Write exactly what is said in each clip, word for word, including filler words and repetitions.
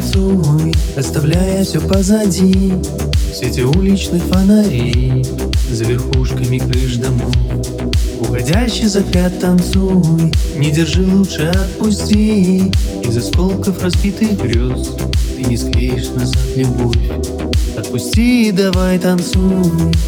Танцуй, оставляя все позади, все эти уличных фонарей за верхушками крыш домов. Уходящий закат танцуй, не держи, лучше отпусти. Из осколков разбитых грез ты не склеишь назад любовь. Отпусти и давай танцуй.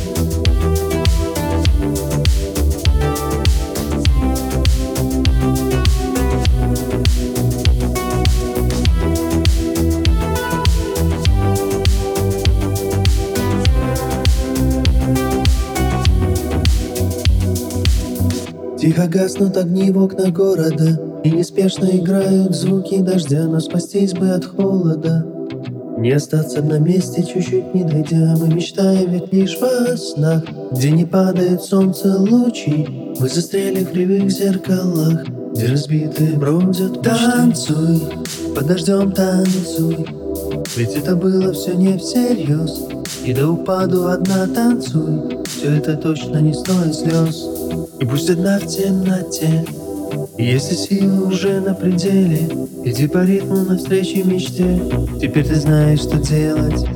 Тихо гаснут огни в окнах города, и неспешно играют звуки дождя, но спастись бы от холода. Не остаться на месте, чуть-чуть не дойдя. Мы мечтаем ведь лишь во снах, где не падает солнце лучи. Мы застряли в кривых зеркалах, где разбитые бродят мечты. Танцуй, под дождем танцуй, ведь это было все не всерьез. И до упаду одна танцуй, все это точно не стоит слез. И пусть одна в темноте, и если силы уже на пределе, иди по ритму навстречу мечте. Теперь ты знаешь, что делать.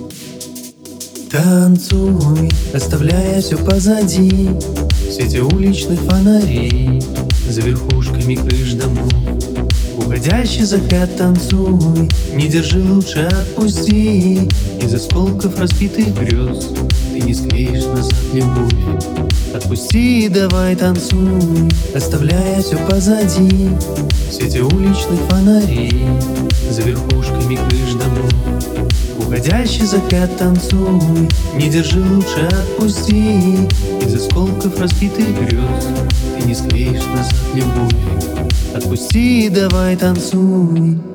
Танцуй, оставляя все позади, все эти уличных фонарей за верхушками крыш домов. Уходящий закат танцуй, не держи, лучше отпусти. Из осколков разбитых грез ты не склеишь назад любовь. Отпусти и давай танцуй, оставляя все позади, все эти уличных фонарей за верхушками крыш домов. Уходящий закат танцуй, не держи, лучше отпусти. Из осколков разбитых грез ты не склеишь назад любовь. Отпусти и давай танцуй.